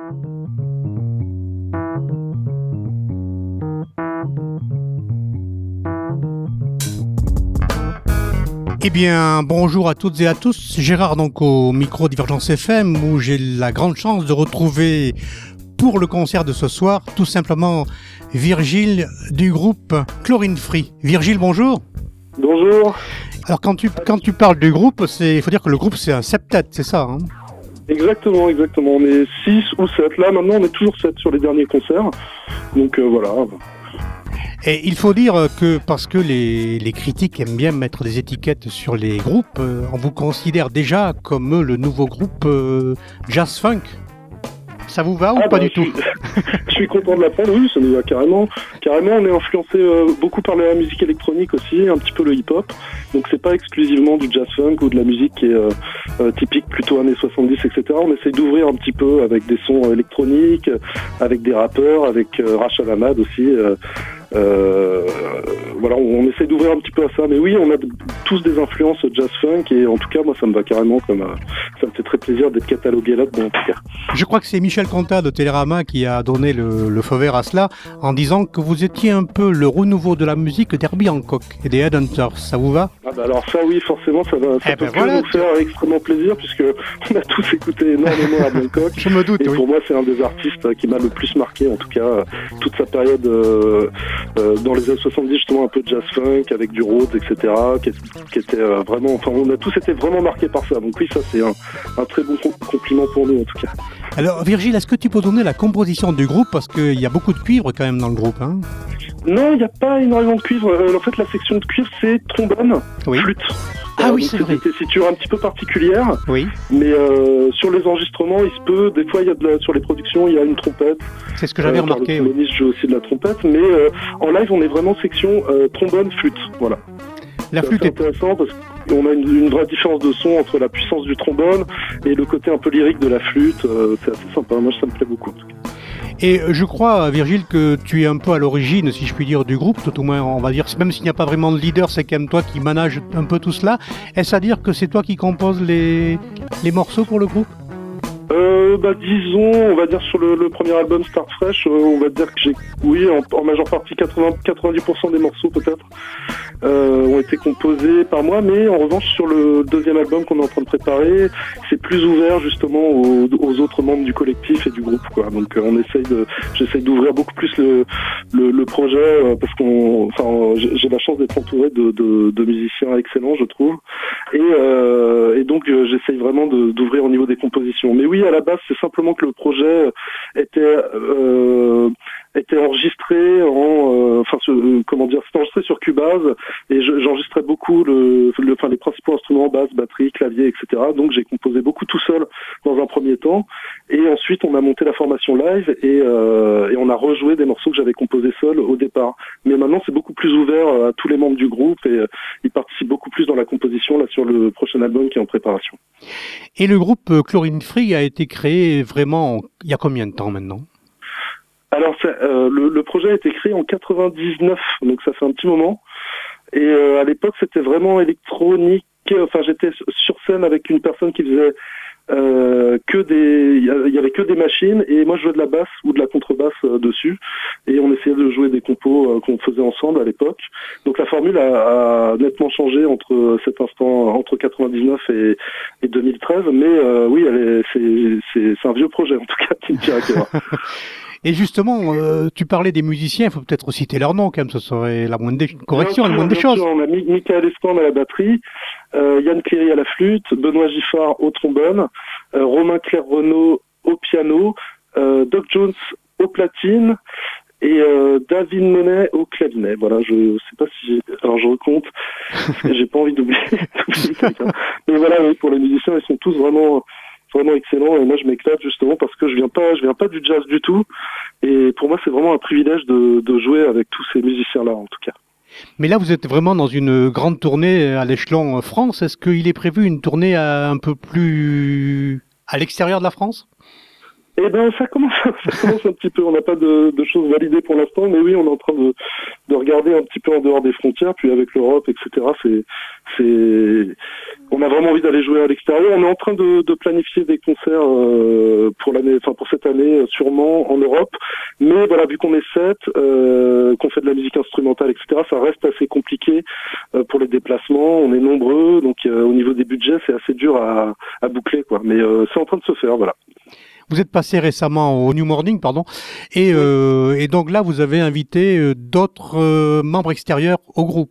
Eh bien, bonjour à toutes et à tous. Gérard, donc au micro Divergence FM, où j'ai la grande chance de retrouver pour le concert de ce soir, tout simplement Virgile du groupe Chlorine Free. Virgile, bonjour. Bonjour. Alors, quand tu parles du groupe, il faut dire que le groupe, c'est un septet, c'est ça, hein? Exactement. On est 6 ou 7. Là, maintenant, on est toujours 7 sur les derniers concerts. Donc, voilà. Et il faut dire que parce que les critiques aiment bien mettre des étiquettes sur les groupes, on vous considère déjà comme le nouveau groupe jazz funk. Ça vous va ou pas du tout? Je suis content de l'apprendre, oui, ça nous va carrément. Carrément, on est influencé beaucoup par la musique électronique aussi, un petit peu le hip-hop. Donc c'est pas exclusivement du jazz funk ou de la musique qui est typique plutôt années 70, etc. On essaye d'ouvrir un petit peu avec des sons électroniques, avec des rappeurs, avec Rachel Ahmad aussi. Voilà, on essaie d'ouvrir un petit peu à ça, mais oui, on a tous des influences jazz funk et en tout cas, moi, ça me va carrément, comme ça me fait très plaisir d'être catalogué là-dedans, en tout cas. Je crois que c'est Michel Contat de Télérama qui a donné le feu vert à cela en disant que vous étiez un peu le renouveau de la musique d'Herbie Hancock et des Headhunters. Ça vous va? Ah bah alors ça, oui, forcément, ça peut nous faire extrêmement plaisir puisque on a tous écouté énormément Herbie Hancock. Je me doute, et pour moi, c'est un des artistes qui m'a le plus marqué, en tout cas, toute sa période dans les années 70, justement, un peu de jazz funk avec du Rhodes, etc., qui était vraiment, enfin, on a tous été vraiment marqués par ça. Donc oui, ça, c'est un très bon compliment pour nous, en tout cas. Alors, Virgile, est-ce que tu peux donner la composition du groupe? Parce qu'il y a beaucoup de cuivre quand même dans le groupe, hein? Non, il n'y a pas énormément de cuivre. En fait, la section de cuivre, c'est trombone, flûte. Ah oui, c'est vrai. C'est des tessitures un petit peu particulières. Oui. Mais sur les enregistrements, il se peut, des fois, sur les productions, il y a une trompette. C'est ce que j'avais remarqué. Le pianiste joue aussi de la trompette, mais en live, on est vraiment section trombone, flûte. Voilà. La flûte est intéressant parce qu'on a une vraie différence de son entre la puissance du trombone et le côté un peu lyrique de la flûte. C'est assez sympa. Moi, ça me plaît beaucoup. Et je crois, Virgile, que tu es un peu à l'origine, si je puis dire, du groupe, tout au moins, on va dire, même s'il n'y a pas vraiment de leader, c'est quand même toi qui manage un peu tout cela. Est-ce à dire que c'est toi qui composes les morceaux pour le groupe? Disons, on va dire sur le premier album Start Fresh, on va dire que j'ai, oui, en majeure partie 90% des morceaux peut-être ont été composés par moi, mais en revanche sur le deuxième album qu'on est en train de préparer, c'est plus ouvert justement aux autres membres du collectif et du groupe, quoi. Donc j'essaye d'ouvrir beaucoup plus le projet parce j'ai la chance d'être entouré de musiciens excellents, je trouve, et donc j'essaye vraiment d'ouvrir au niveau des compositions. Mais oui, à la base, c'est simplement que le projet était enregistré c'était enregistré sur Cubase et j'enregistrais beaucoup les principaux instruments, basse, batterie, clavier, etc. Donc j'ai composé beaucoup tout seul dans un premier temps et ensuite on a monté la formation live et on a rejoué des morceaux que j'avais composés seul au départ. Mais maintenant c'est beaucoup plus ouvert à tous les membres du groupe et ils participent beaucoup plus dans la composition là sur le prochain album qui est en préparation. Et le groupe Chlorine Free a été créé vraiment il y a combien de temps maintenant? Alors le projet a été créé en 99, donc ça fait un petit moment. Et à l'époque c'était vraiment électronique. Enfin j'étais sur scène avec une personne qui faisait il y avait que des machines et moi je jouais de la basse ou de la contrebasse dessus et on essayait de jouer des compos qu'on faisait ensemble à l'époque. Donc la formule a nettement changé entre cet instant, entre 99 et 2013, mais oui, c'est un vieux projet en tout cas qui me tient à cœur. Et justement, tu parlais des musiciens, il faut peut-être citer leur nom quand même, ce serait la moindre des corrections, la moindre des choses. On a Michael Espan à la batterie, Yann Cléry à la flûte, Benoît Giffard au trombone, Romain Claire-Renaud au piano, Doc Jones au platine et David Monet au clavinet. Voilà, je sais pas si alors je recompte, j'ai pas envie d'oublier quelqu'un. Mais voilà, oui, pour les musiciens, ils sont tous vraiment excellent et moi je m'éclate justement parce que je viens pas du jazz du tout et pour moi c'est vraiment un privilège de jouer avec tous ces musiciens là en tout cas. Mais là vous êtes vraiment dans une grande tournée à l'échelon France. Est-ce qu'il est prévu une tournée un peu plus à l'extérieur de la France? Eh ben, ça commence un petit peu. On n'a pas de choses validées pour l'instant, mais oui, on est en train de regarder un petit peu en dehors des frontières, puis avec l'Europe, etc. On a vraiment envie d'aller jouer à l'extérieur. On est en train de planifier des concerts pour cette année, sûrement en Europe. Mais voilà, vu qu'on est 7, qu'on fait de la musique instrumentale, etc., ça reste assez compliqué pour les déplacements. On est nombreux, donc au niveau des budgets, c'est assez dur à boucler, quoi. Mais c'est en train de se faire, voilà. Vous êtes passé récemment au New Morning, et donc là, vous avez invité d'autres membres extérieurs au groupe.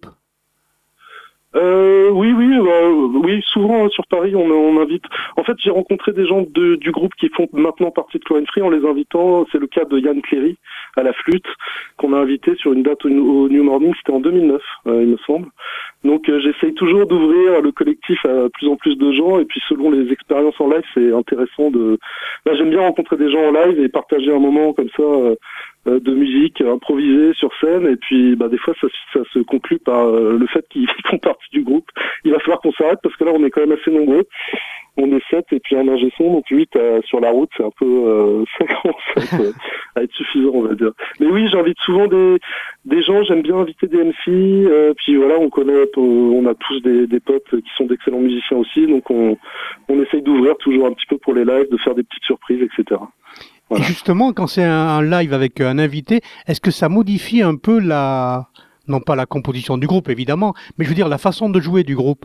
Oui, souvent sur Paris, on invite. En fait, j'ai rencontré des gens du groupe qui font maintenant partie de Chlorine Free en les invitant. C'est le cas de Yann Cléry à la flûte, qu'on a invité sur une date au New Morning, c'était en 2009, il me semble. Donc j'essaye toujours d'ouvrir le collectif à plus en plus de gens, et puis selon les expériences en live, c'est intéressant j'aime bien rencontrer des gens en live et partager un moment comme ça de musique improvisée sur scène, et puis des fois ça se conclut par le fait qu'ils font partie du groupe. Il va falloir qu'on s'arrête parce que là on est quand même assez nombreux. On est 7 et puis un ingé son, donc 8 sur la route, c'est un peu ça commence à être suffisant, on va dire. Mais oui, j'invite souvent des gens, j'aime bien inviter des MC, puis voilà, on a tous des potes qui sont d'excellents musiciens aussi, donc on essaye d'ouvrir toujours un petit peu pour les lives, de faire des petites surprises, etc. Voilà. Et justement, quand c'est un live avec un invité, est-ce que ça modifie un peu non pas la composition du groupe évidemment, mais je veux dire la façon de jouer du groupe?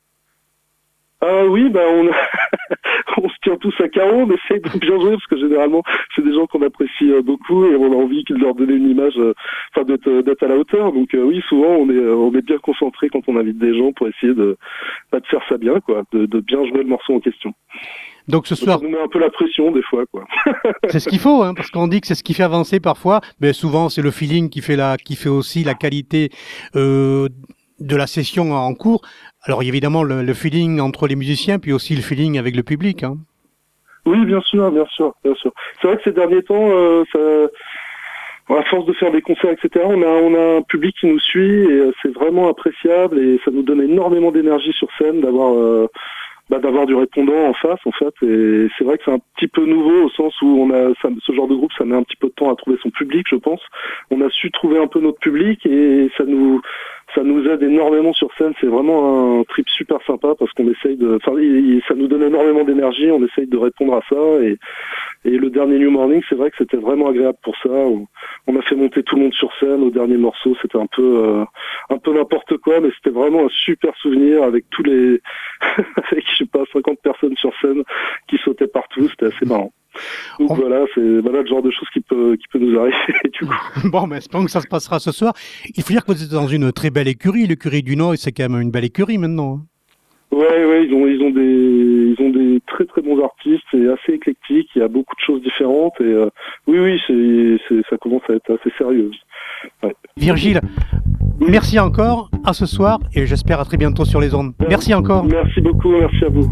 Oui, on se tient tous à carreau, on essaye de bien jouer parce que généralement c'est des gens qu'on apprécie beaucoup et on a envie de leur donner une image, d'être à la hauteur. Donc oui, souvent on est bien concentré quand on invite des gens pour essayer de faire ça bien, quoi, de bien jouer le morceau en question. Donc ce soir, ça nous met un peu la pression des fois, quoi. C'est ce qu'il faut, parce qu'on dit que c'est ce qui fait avancer parfois, mais souvent c'est le feeling qui fait aussi la qualité de la session en cours. Alors évidemment le feeling entre les musiciens, puis aussi le feeling avec le public. Oui, bien sûr. C'est vrai que ces derniers temps, à force de faire des concerts, etc., on a un public qui nous suit et c'est vraiment appréciable et ça nous donne énormément d'énergie sur scène d'avoir du répondant en face, en fait. Et c'est vrai que c'est un petit peu nouveau au sens où ce genre de groupe, ça met un petit peu de temps à trouver son public, je pense. On a su trouver un peu notre public et ça nous aide énormément sur scène. C'est vraiment un trip super sympa parce qu'on essaye ça nous donne énormément d'énergie, on essaye de répondre à ça et le dernier New Morning, c'est vrai que c'était vraiment agréable pour ça. On a fait monter tout le monde sur scène au dernier morceau, c'était un peu n'importe quoi, mais c'était vraiment un super souvenir avec avec, 50 personnes sur scène qui sautaient partout, c'était assez marrant. Donc voilà, c'est le genre de choses qui peut nous arriver du coup. Bon, mais espérons que ça se passera ce soir. Il faut dire que vous êtes dans une très belle écurie, l'écurie du Nord, et c'est quand même une belle écurie maintenant. Ouais, ils ont des très très bons artistes, c'est assez éclectique, il y a beaucoup de choses différentes et oui, ça commence à être assez sérieux. Ouais. Virgile, merci encore, à ce soir et j'espère à très bientôt sur les ondes. Merci encore. Merci beaucoup, merci à vous.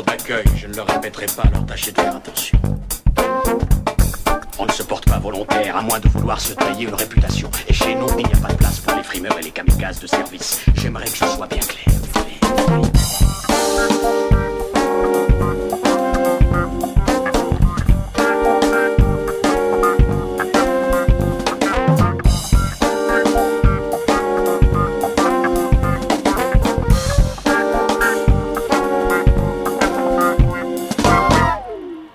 d'accueil, je ne le répéterai pas, alors tâchez de faire attention. On ne se porte pas volontaire, à moins de vouloir se tailler une réputation. Et chez nous, il n'y a pas de place pour les frimeurs et les kamikazes de service. J'aimerais que ce soit bien clair.